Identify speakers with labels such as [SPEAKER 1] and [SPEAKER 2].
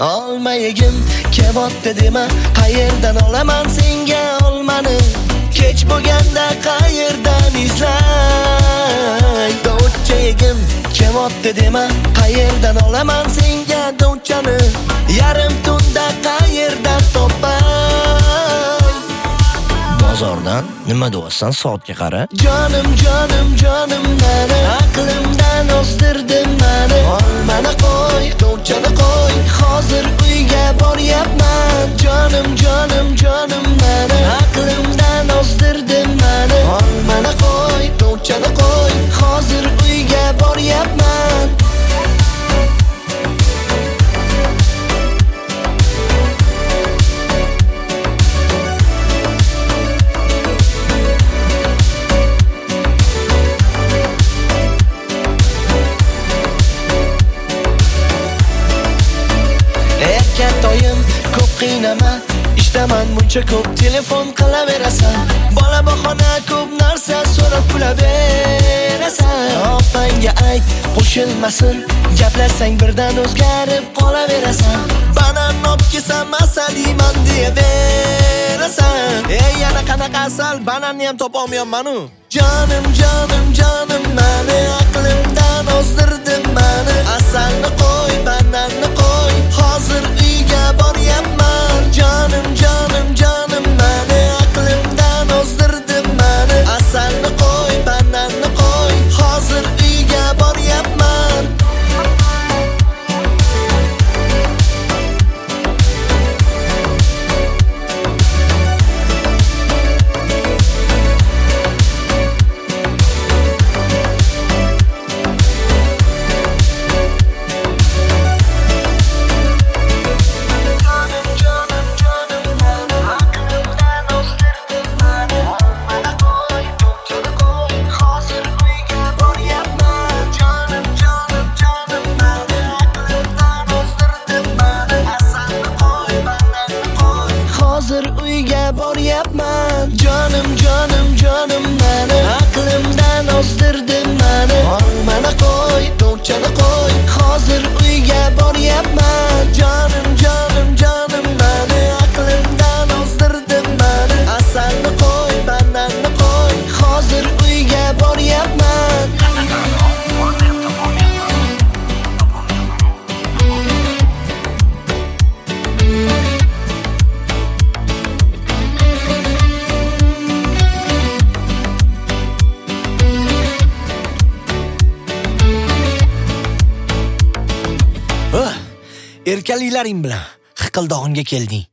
[SPEAKER 1] Olmayigim kelyapti dema, qayerdan olaman senga olmani? Kech bo'lganda qayerdan izlay? Do'chchagim kelyapti dema, qayerdan olaman senga do'chchani? Yarim tunda qayerdan topay? Bozordan nima deyapsan, soatga qara. Jonim jonim jonim meni, aqlimdan ozdirdim meni. Olmani qo'y, do'chchani qo'y, hozir uyga boryapman. Jonim jonim jonim meni, aqlimdan ozdirdim meni. Olmani qo'y, do'chchani qo'y, hozir uyga boryapman. Erkatoyim ko'p qiynama, ishdaman muncha ko'p telefon qilaverasan. Bola bahona ko'p narsa so'rab kulaverasan. Opangga ayt, qo'shilmasin, gaplashsang birdan o'zgarib qolaverasan. Banan olib kelsam asaliyman deyaverasan. Yana qanaqa asal, bananni ham topolmayapman-ku. Jonim jonim jonim meni, aqlimdan ozdirdim meni. Asalni qo'y, bananni qo'y, hozir uyga boryapman. Jonim jonim jonim meni, aqlimdan ozdirdim meni. Asalni qo'y, bananni qo'y, hozir uyga boryapman. Jonim jonim jonim meni, aqlimdan ozdirdim meni. Olmani qo'y, do'chchani qo'y, hozir uyga boryapman. Jonim jonim jonim meni, aqlimdan ozdirdim meni. Asalni qo'y, bananni qo'y, hozir uyga boryapman. Erkaliklaring bilan hiqildog'imga kelding.